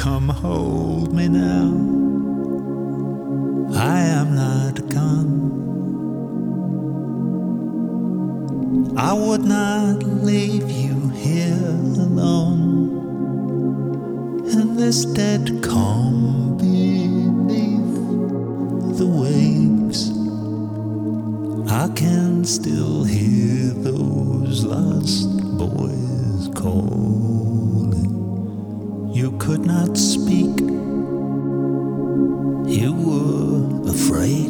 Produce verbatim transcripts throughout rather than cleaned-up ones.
Come hold me now. I am not gone. I would not leave you here alone in this dead calm beneath the waves. I can still hear those lost boys calling. You could not speak. You were afraid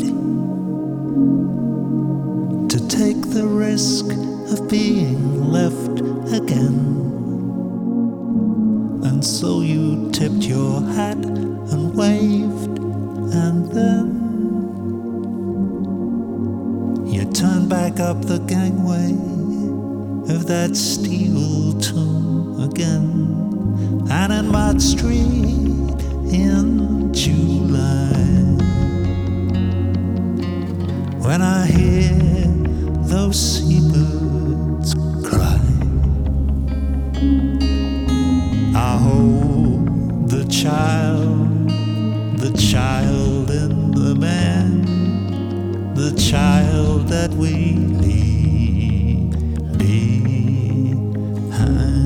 to take the risk of being left again. And so you tipped your hat and waved, and then you turned back up the gangway of that steel tomb again. And in Mott Street in July, when I hear those seabirds cry, I hold the child, the child in the man, the child that we leave behind.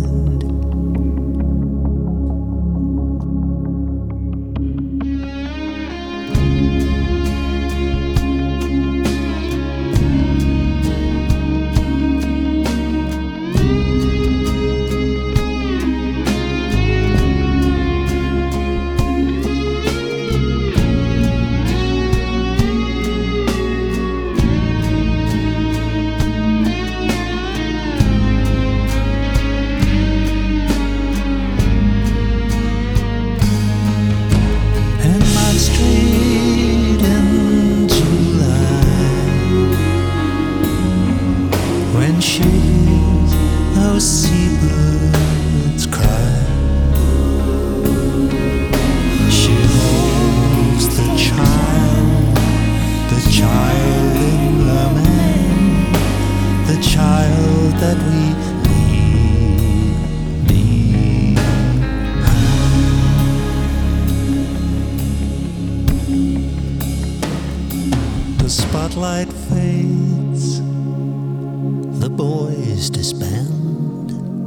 When she hears those seabirds cry, she holds the child, the child in the man, the child that we leave behind. The spotlight fades, the boys disband.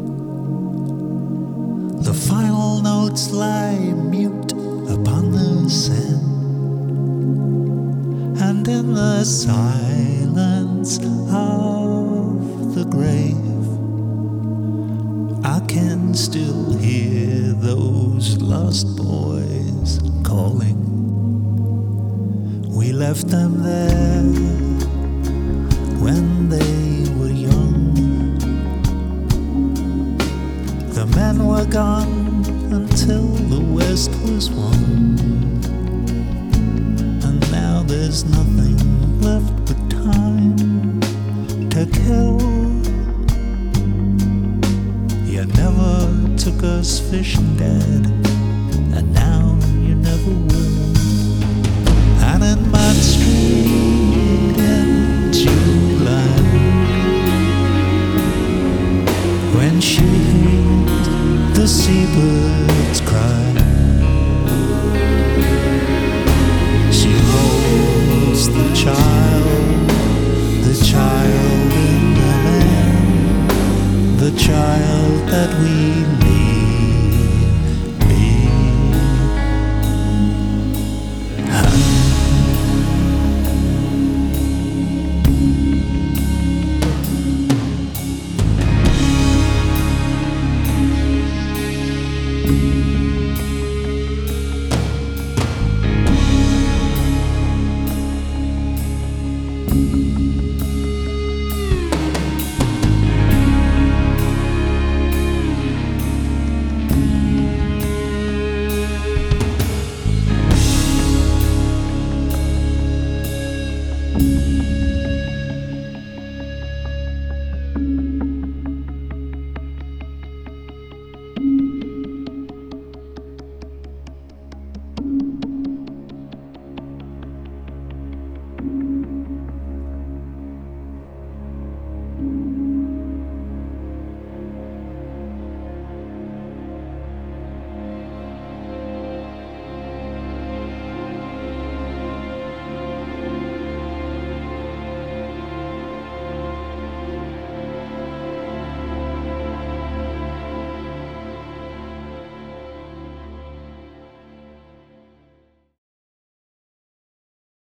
The final notes lie mute upon the sand. And in the silence of the grave, I can still hear those lost boys calling. We left them there when they were young. The men were gone until the West was won. And now there's nothing left but time to kill. You never took us fishing, Dad, and now you never will. And in Mott Street in July, when she hears the seabirds cry, she holds the child, the child in the man, the child that we